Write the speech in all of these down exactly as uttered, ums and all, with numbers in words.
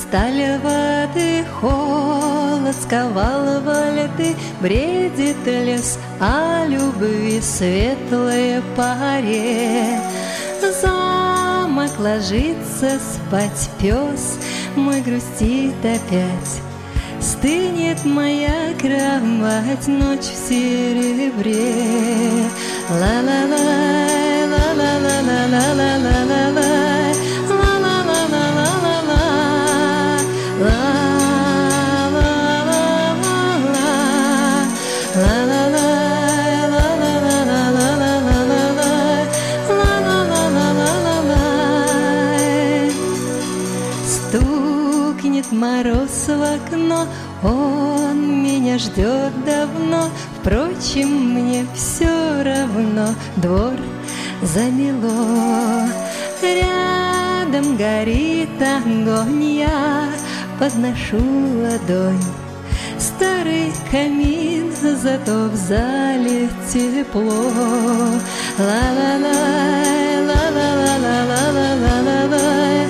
Сталь воды, холод сковал валеты, бредит лес о любви светлой паре. Замок ложится спать пес, мой грустит опять. Стынет моя кровать, ночь в серебре. Ла-ла-лай, ла-ла-ла-ла-ла-ла-ла-ла-лай, ла-ла-ла-ла-ла-ла-ла, ла-ла-ла-ла-ла-ла-ла-ла-лай, ла-ла-ла-ла-ла-ла-ла-ла-лай, ла-ла-ла-ла-ла-ла-лай. Стукнет мороз в окно, он меня ждет давно. Впрочем, мне все равно, двор замело. Рядом горит огонь, я подношу ладонь. Старый камин, зато в зале тепло. Ла-ла-лай, ла-ла-ла-ла-ла-ла-ла-лай,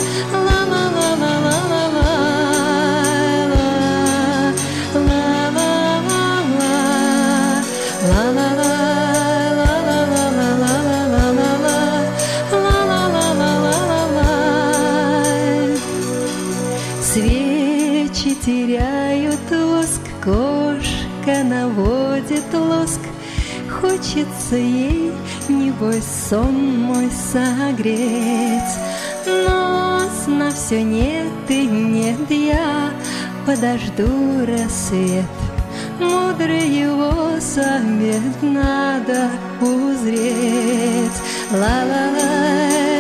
свечи теряют воск, кошка наводит лоск. Хочется ей, небось, сон мой согреть. Но сна все нет и нет, я подожду рассвет. Мудрый его совет надо узреть. Ла-ла-лай,